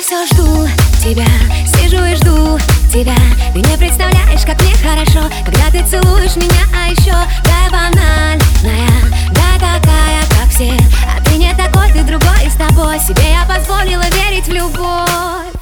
все жду тебя, сижу и жду тебя. Ты не представляешь, как мне хорошо, когда ты целуешь меня, а еще такая банальная, да такая, как все. А ты не такой, ты другой, и с тобой себе я позволила верить в любовь.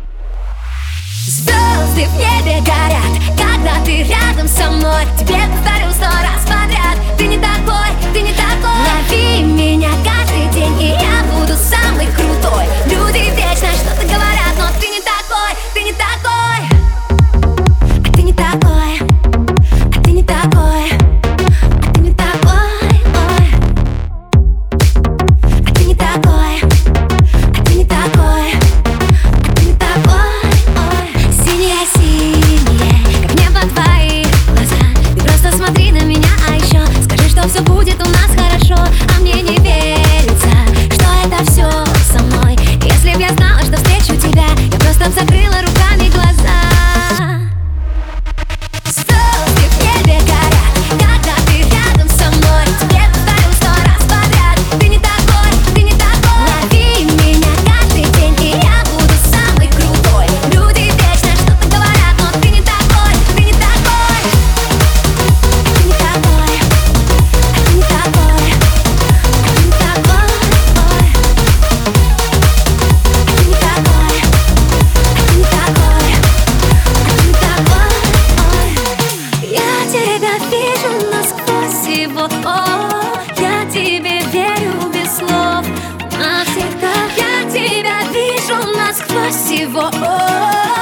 Звезды в небе горят, когда ты рядом со мной. Тебе повторю 100 раз подряд: ты не такой, ты не такой. Лови меня каждый день, и я буду самый крутой. Люди вечно что-то говорят, но ты не такой, ты не такой. А ты не такой, а ты не такой, а ты не такой, ой. А ты не такой, а ты не такой, а ты не такой, ой. Синее-синее, как небо твои глаза. Ты просто смотри на меня, а еще скажи, что все будет у нас хорошо. А мне не верится, что это все со мной. Если б я знала, что встречу тебя, я просто б закрыла руками глаза. Звезды в небе горят, когда ты рядом со мной. Тебе повторю 100 раз подряд: ты не такой, ты не такой. Лови меня каждый день, и я буду самый крутой. Люди вечно что-то говорят, но ты не такой, ты не такой. А ты не такой, а ты не такой, а ты не такой, ой. А ты не такой, а ты не такой, а ты не такой, ой. Я тебя вижу насквозь его, я тебе верю без слов навсегда. Я тебя вижу насквозь его,